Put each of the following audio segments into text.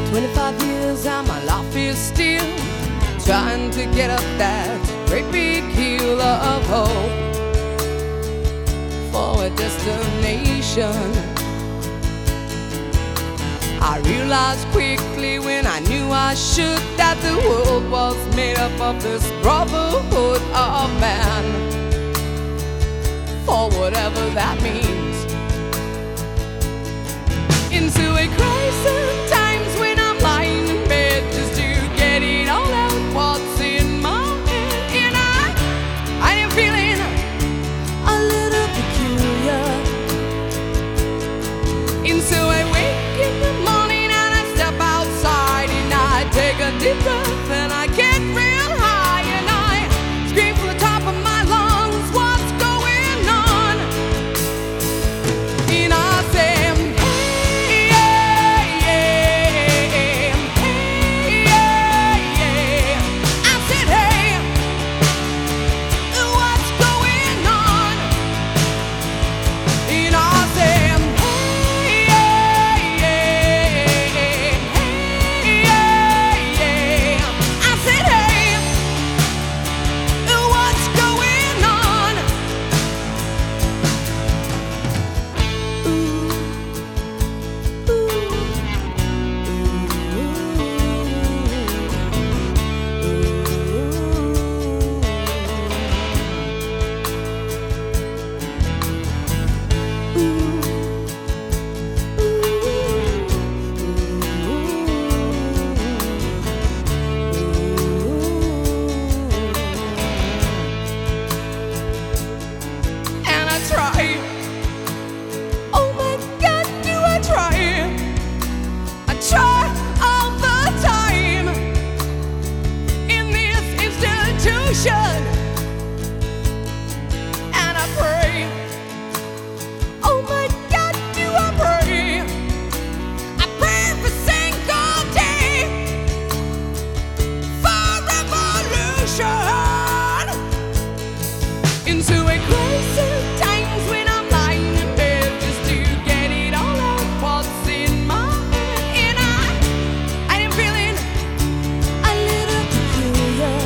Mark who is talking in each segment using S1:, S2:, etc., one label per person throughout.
S1: 25 years and my life is still trying to get up that great big hill of hope for a destination. I realized quickly when I knew I should that the world was made up of this brotherhood of man, for whatever that means. Into a crisis times when I'm lying in bed just to get it all out what's in my head. And I am feeling a little peculiar. And so I wake in the morning and I step outside and I take a deep breath and I get real high and I scream from the top of my lungs, what's going on? And I say, and I pray, oh my God, do I pray? I pray every single day for revolution. Into a crisis times when I'm lying in bed just to get it all out what's in my head. And I am feeling a little peculiar.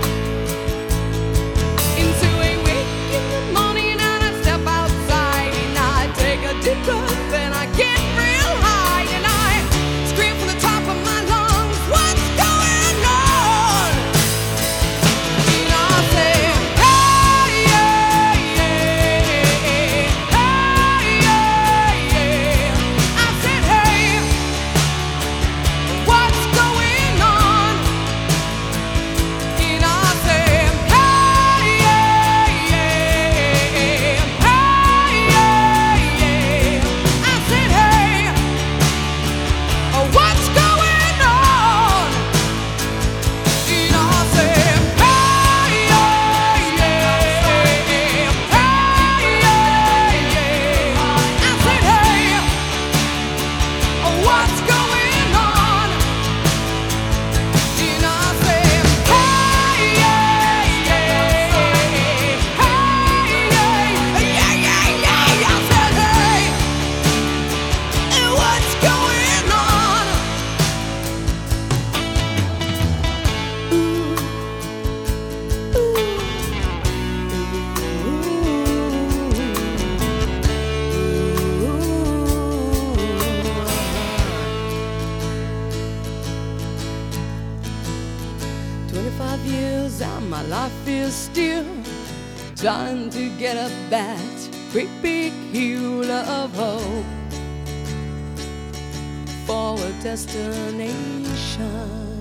S1: Deep breath and I get real high and I scream from the top of my lungs, what's going on? And I say, hey, yeah, yeah, hey, yeah, yeah. I said, hey, what's going on? And I say, hey, yeah, yeah, hey, yeah. What's going on? And I say, hey, yeah, yeah, hey, yeah, yeah. I said, hey, what's going on? And I say, hey, yeah, yeah, hey, yeah, yeah, yeah. I said, hey, what's going on? Years and my life is still trying to get up that great big hill of hope for a destination.